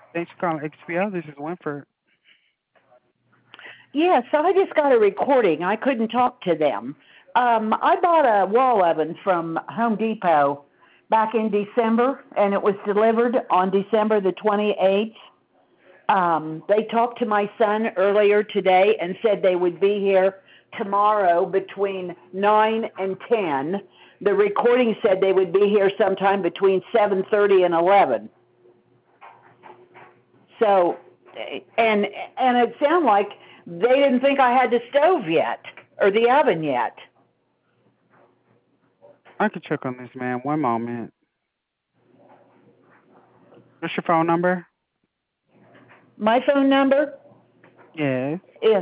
Thanks for calling XPL. This is Winford. Yes, I just got a recording. I couldn't talk to them. I bought a wall oven from Home Depot back in December, and it was delivered on December the 28th. They talked to my son earlier today and said they would be here tomorrow between 9 and 10. The recording said they would be here sometime between 7:30 and 11. So, and it sounded like they didn't think I had the stove yet or the oven yet. I can check on this, man. One moment. What's your phone number? My phone number Yes. is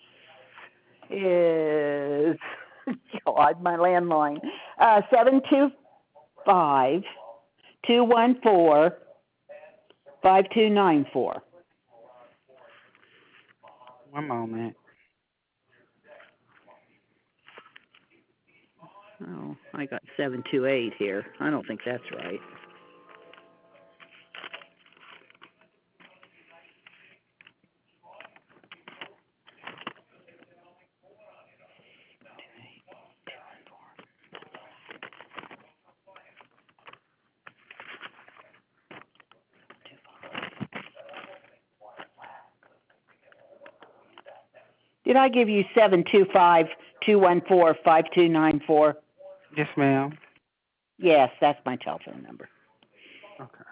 is God, my landline 725-214-5294. One moment. Oh, I got 728 here. I don't think that's right. Did I give you 725-214-5294? Yes, ma'am. Yes, that's my telephone number. Okay.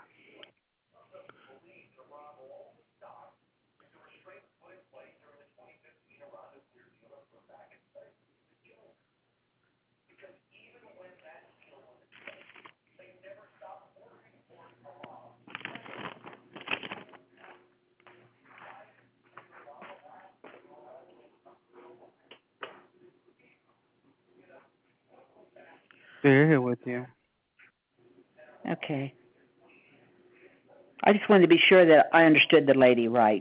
They're here with you. Okay. I just wanted to be sure that I understood the lady right.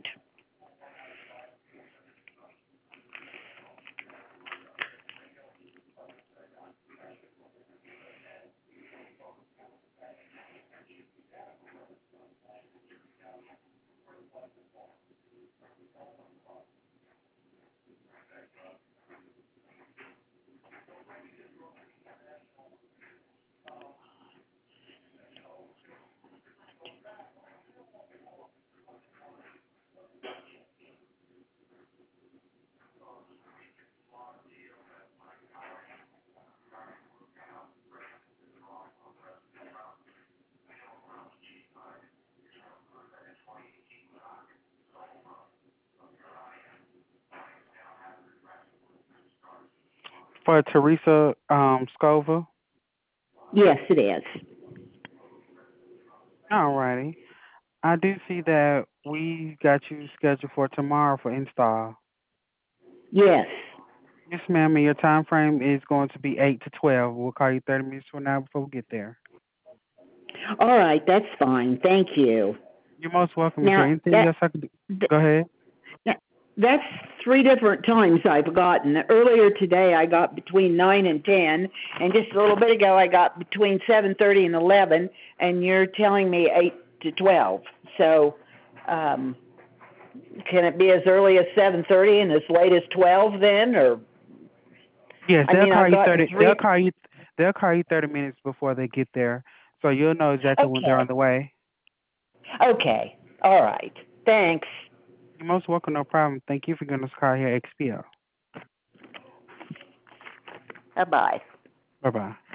For Teresa Scoville. Yes, it is. Alrighty. I do see that we got you scheduled for tomorrow for install. Yes. Yes, ma'am. And your time frame is going to be 8 to 12. We'll call you 30 minutes from now before we get there. All right, that's fine. Thank you. You're most welcome. Is there Now anything else I could do? th- Go ahead. that's three different times I've gotten. Earlier today I got between 9 and 10, and just a little bit ago I got between 7:30 and 11, and you're telling me 8 to 12. So, um, can it be as early as 7:30 and as late as 12 then, or Yes, I mean I've gotten They'll three. call you. They'll call you 30 minutes before they get there, so you'll know exactly when they're on Okay. the way. Okay. All right. Thanks. You're most welcome. No problem. Thank you for giving us a call here at XPO. Bye bye. Bye bye.